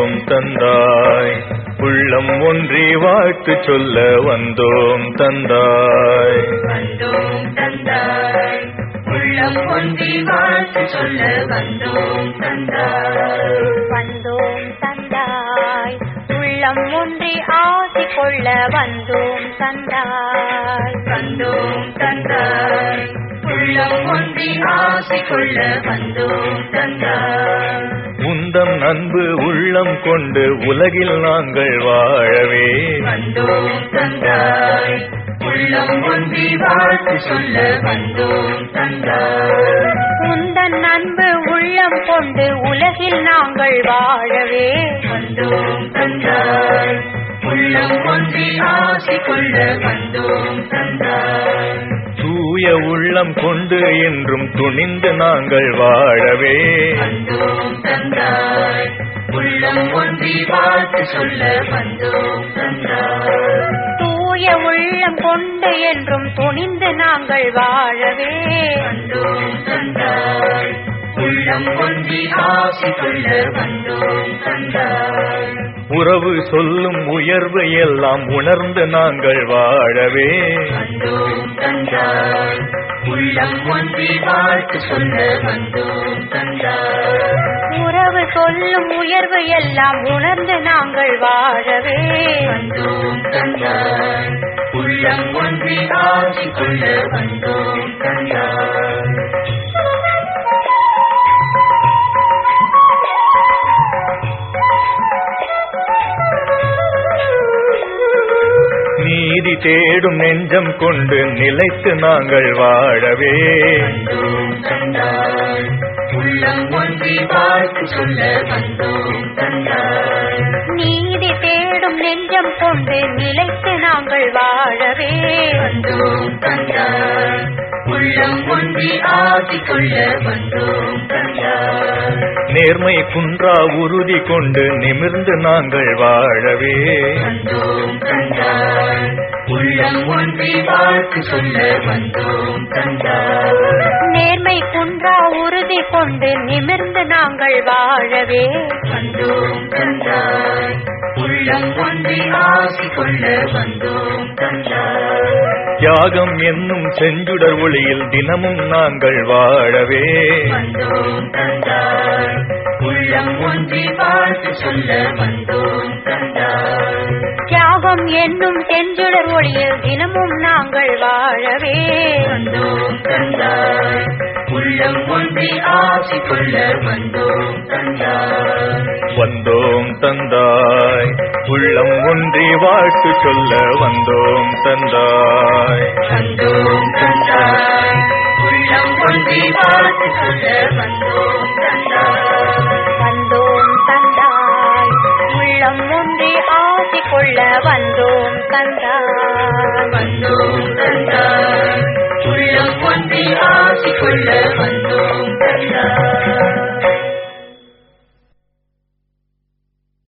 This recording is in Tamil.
வந்தோம் தந்தாய், உள்ளம் ஒன்றி வாழ்த்து சொல்ல வந்தோம் தந்தாய். வந்தோம் தந்தாய், உள்ளம் ஒன்றி வாழ்த்து சொல்ல வந்தோம் தந்தாய். வந்தோம் தந்தாய், உள்ளம் ஒன்றி ஆசி கொள்ள வந்தோம் தந்தாய். வந்தோம் தந்தாய், உள்ளம் ஒன்றி ஆசி கொள்ள வந்தோம் தந்தாய். உந்தம் அன்பு உள்ளம் கொண்டு உலகில் நாங்கள் வாழவே வந்தோம் தந்தாய், உள்ளம் ஒன்றி வாழ்த்து சொல்ல வந்தோம் தந்தாய். உந்தன் அன்பு உள்ளம் கொண்டு உலகில் நாங்கள் வாழவே வந்தோம் தந்தாய், உள்ளம் ஒன்றி ஆசி கொள்ள வந்தோம் தந்தாய். தூய உள்ளம் கொண்டு என்றும் துணிந்து நாங்கள் வாழவே வந்தோம் தந்தாய், உள்ளம் ஒன்றி வாழ்த்து சொல்ல வந்தோம் தந்தாய். தூய உள்ளம் கொண்டு என்றும் துணிந்து நாங்கள் வாழவே வந்தோம் தந்தாய், உள்ளம் ஒன்றி ஆசி கொள்ள வந்தோம் தந்தாய். உறவு சொல்லும் உயர்வு எல்லாம் உணர்ந்து நாங்கள் வாழவே வந்தோம் தந்தாய், உள்ளம் ஒன்றி வாழ்த்து சொல்ல வந்தோம் தந்தாய். உறவு சொல்லும் உயர்வு எல்லாம் உணர்ந்து நாங்கள் வாழவே வந்தோம் தந்தாய், உள்ளம் ஒன்றி ஆசி கொள்ள வந்தோம் தந்தாய். நீதி தேடும் நெஞ்சம் கொண்டு நிலைத்து நாங்கள் வாழவே வந்தோம் தந்தாய், உள்ளம் ஒன்றி வாழ்த்து சொல்ல வந்தோம் தந்தாய். நீதி தேடும் நெஞ்சம் கொண்டு நிலைத்து நாங்கள் வாழவே வந்தோம் தந்தாய், உள்ளம் ஒன்றி ஆசி கொள்ள வந்தோம் தந்தாய். நேர்மை குன்றா உறுதி கொண்டு நிமிர்ந்து நாங்கள் வாழவே வந்தோம் தந்தாய், உள்ளம் ஒன்றி வாழ்த்து சொல்ல வந்தோம் தந்தாய். நேர்மை குன்றா உறுதி கொண்டு நிமிர்ந்து நாங்கள் வாழவே வந்தோம் தந்தாய், உள்ளம் ஒன்றி ஆசி கொள்ள வந்தோம் தந்தாய். தியாகம் என்னும் செஞ்சுடர் ஒளியில் தினமும் நாங்கள் வாழவே வந்தோம் தந்தாய், உள்ளம் ஒன்றி வாழ்த்து சொல்ல வந்தோம் தந்தாய். தியாகம் என்னும் செஞ்சுடர் ஒளியில் தினமும் நாங்கள் வாழவே வந்தோம் தந்தாய், உள்ளம் ஒன்றி ஆசி கொள்ள வந்தோம் தந்தாய். வந்தோம் தந்தாய், உள்ளம் ஒன்றி வாழ்த்து சொல்ல வந்தோம் தந்தாய். வந்தோம் தந்தாய், உள்ளம் ஒன்றி வாழ்த்து சொல்ல வந்தோம் தந்தாய். வந்தோம் தந்தாய், உள்ளம் ஒன்றி ஆசி கொள்ள வந்தோம் தந்தாய். வந்தோம் தந்தாய், உள்ளம் ஒன்றி ஆசி கொள்ள வந்தோம் தந்தாய்.